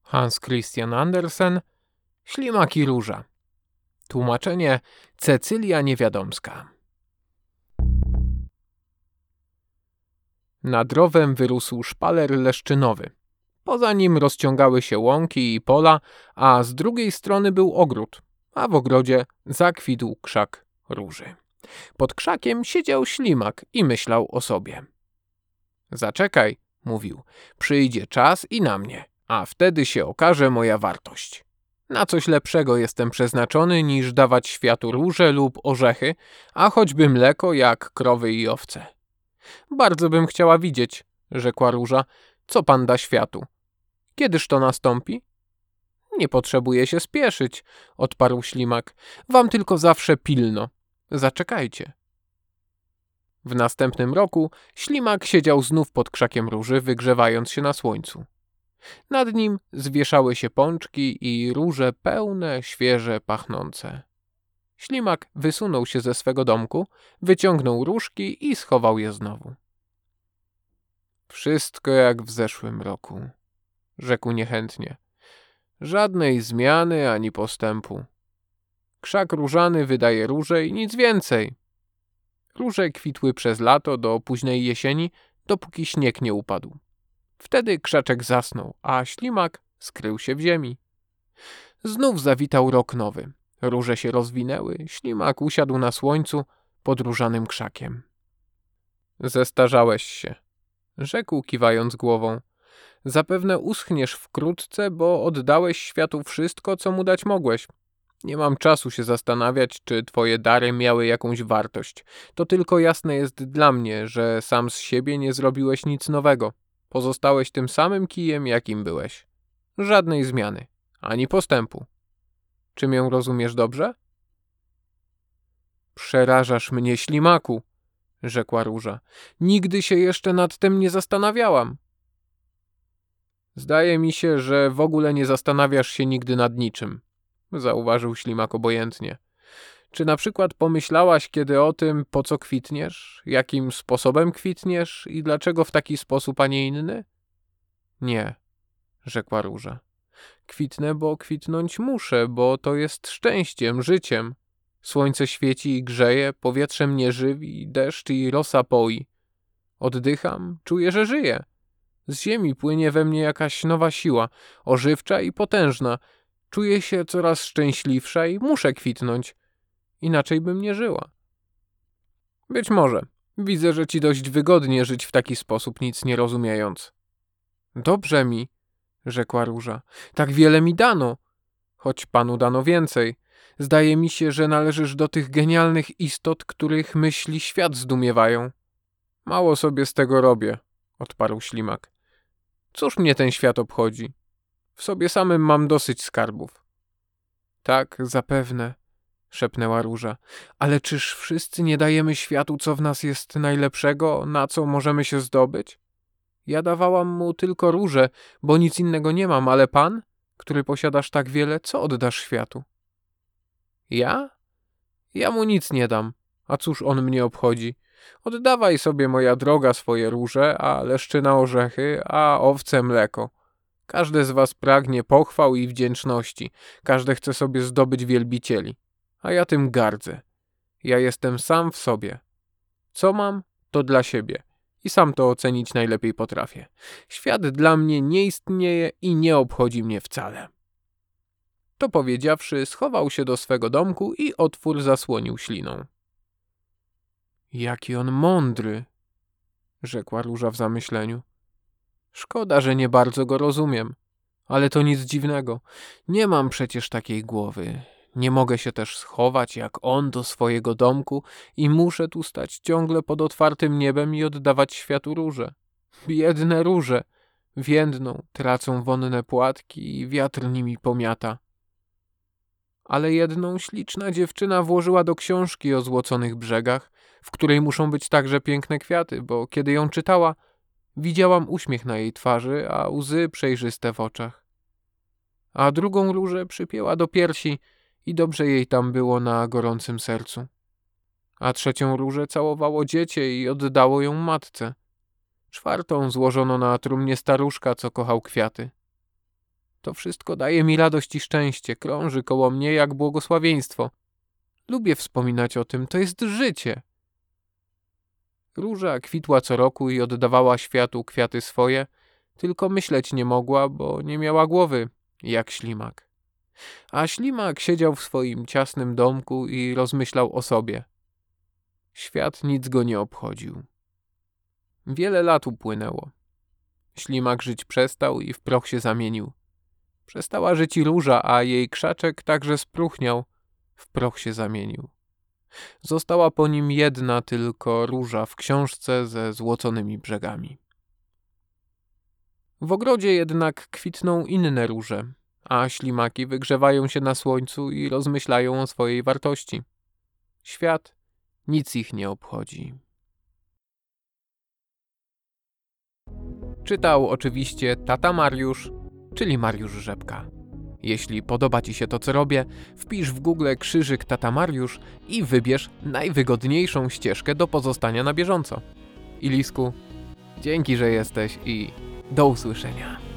Hans Christian Andersen, Ślimak i róża. Tłumaczenie Cecylia Niewiadomska. Nad rowem wyrósł szpaler leszczynowy. Poza nim rozciągały się łąki i pola, a z drugiej strony był ogród, a w ogrodzie zakwitł krzak róży. Pod krzakiem siedział ślimak i myślał o sobie. Zaczekaj, mówił, przyjdzie czas i na mnie, a wtedy się okaże moja wartość. Na coś lepszego jestem przeznaczony niż dawać światu róże lub orzechy, a choćby mleko jak krowy i owce. Bardzo bym chciała widzieć, rzekła róża, co pan da światu. Kiedyż to nastąpi? Nie potrzebuję się spieszyć, odparł ślimak. Wam tylko zawsze pilno. Zaczekajcie. W następnym roku ślimak siedział znów pod krzakiem róży, wygrzewając się na słońcu. Nad nim zwieszały się pączki i róże pełne, świeże, pachnące. Ślimak wysunął się ze swego domku, wyciągnął różki i schował je znowu. Wszystko jak w zeszłym roku, rzekł niechętnie. Żadnej zmiany ani postępu. Krzak różany wydaje róże i nic więcej. Róże kwitły przez lato do późnej jesieni, dopóki śnieg nie upadł. Wtedy krzaczek zasnął, a ślimak skrył się w ziemi. Znów zawitał rok nowy. Róże się rozwinęły, ślimak usiadł na słońcu pod różanym krzakiem. Zestarzałeś się, rzekł kiwając głową. Zapewne uschniesz wkrótce, bo oddałeś światu wszystko, co mu dać mogłeś. Nie mam czasu się zastanawiać, czy twoje dary miały jakąś wartość. To tylko jasne jest dla mnie, że sam z siebie nie zrobiłeś nic nowego. Pozostałeś tym samym kijem, jakim byłeś. Żadnej zmiany, ani postępu. Czy mię rozumiesz dobrze? Przerażasz mnie, ślimaku, rzekła róża. Nigdy się jeszcze nad tym nie zastanawiałam. Zdaje mi się, że w ogóle nie zastanawiasz się nigdy nad niczym, zauważył ślimak obojętnie. Czy na przykład pomyślałaś kiedy o tym, po co kwitniesz, jakim sposobem kwitniesz i dlaczego w taki sposób, a nie inny? Nie, rzekła róża. Kwitnę, bo kwitnąć muszę, bo to jest szczęściem, życiem. Słońce świeci i grzeje, powietrze mnie żywi, deszcz i rosa poi. Oddycham, czuję, że żyję. Z ziemi płynie we mnie jakaś nowa siła, ożywcza i potężna. Czuję się coraz szczęśliwsza i muszę kwitnąć. Inaczej bym nie żyła. Być może. Widzę, że ci dość wygodnie żyć w taki sposób, nic nie rozumiejąc. Dobrze mi, rzekła róża. Tak wiele mi dano, choć panu dano więcej. Zdaje mi się, że należysz do tych genialnych istot, których myśli świat zdumiewają. Mało sobie z tego robię, odparł ślimak. Cóż mnie ten świat obchodzi? W sobie samym mam dosyć skarbów. Tak, zapewne, szepnęła róża. Ale czyż wszyscy nie dajemy światu, co w nas jest najlepszego, na co możemy się zdobyć? Ja dawałam mu tylko róże, bo nic innego nie mam, ale pan, który posiadasz tak wiele, co oddasz światu? Ja? Ja mu nic nie dam. A cóż on mnie obchodzi? Oddawaj sobie, moja droga, swoje róże, a leszczyna orzechy, a owce mleko. Każde z was pragnie pochwał i wdzięczności. Każde chce sobie zdobyć wielbicieli. A ja tym gardzę. Ja jestem sam w sobie. Co mam, to dla siebie. I sam to ocenić najlepiej potrafię. Świat dla mnie nie istnieje i nie obchodzi mnie wcale. To powiedziawszy, schował się do swego domku i otwór zasłonił śliną. Jaki on mądry, rzekła róża w zamyśleniu. Szkoda, że nie bardzo go rozumiem, ale to nic dziwnego. Nie mam przecież takiej głowy. Nie mogę się też schować jak on do swojego domku i muszę tu stać ciągle pod otwartym niebem i oddawać światu róże. Biedne róże! Więdną, tracą wonne płatki i wiatr nimi pomiata. Ale jedną śliczna dziewczyna włożyła do książki o złoconych brzegach, w której muszą być także piękne kwiaty, bo kiedy ją czytała, widziałam uśmiech na jej twarzy, a łzy przejrzyste w oczach. A drugą różę przypięła do piersi i dobrze jej tam było na gorącym sercu. A trzecią różę całowało dziecię i oddało ją matce. Czwartą złożono na trumnie staruszka, co kochał kwiaty. To wszystko daje mi radość i szczęście, krąży koło mnie jak błogosławieństwo. Lubię wspominać o tym, to jest życie. Róża kwitła co roku i oddawała światu kwiaty swoje, tylko myśleć nie mogła, bo nie miała głowy, jak ślimak. A ślimak siedział w swoim ciasnym domku i rozmyślał o sobie. Świat nic go nie obchodził. Wiele lat upłynęło. Ślimak żyć przestał i w proch się zamienił. Przestała żyć i róża, a jej krzaczek także spróchniał, w proch się zamienił. Została po nim jedna tylko róża w książce ze złoconymi brzegami. W ogrodzie jednak kwitną inne róże, a ślimaki wygrzewają się na słońcu i rozmyślają o swojej wartości. Świat nic ich nie obchodzi. Czytał oczywiście tata Mariusz, czyli Mariusz Rzepka. Jeśli podoba Ci się to, co robię, wpisz w Google krzyżyk tata Mariusz i wybierz najwygodniejszą ścieżkę do pozostania na bieżąco. Ilisku, dzięki, że jesteś i do usłyszenia.